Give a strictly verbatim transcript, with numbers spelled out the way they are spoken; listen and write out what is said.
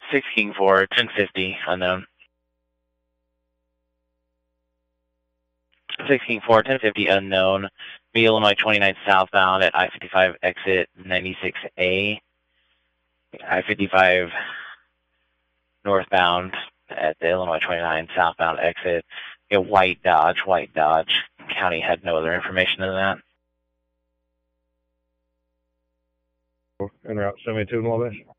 six King four, ten fifty, unknown. six King four, ten fifty, unknown. Be Illinois twenty-nine southbound at I fifty-five exit ninety-six A. I fifty-five northbound at the Illinois twenty-nine southbound exit. A white Dodge, white Dodge. County had no other information than that. En route seventy-two in Wabash.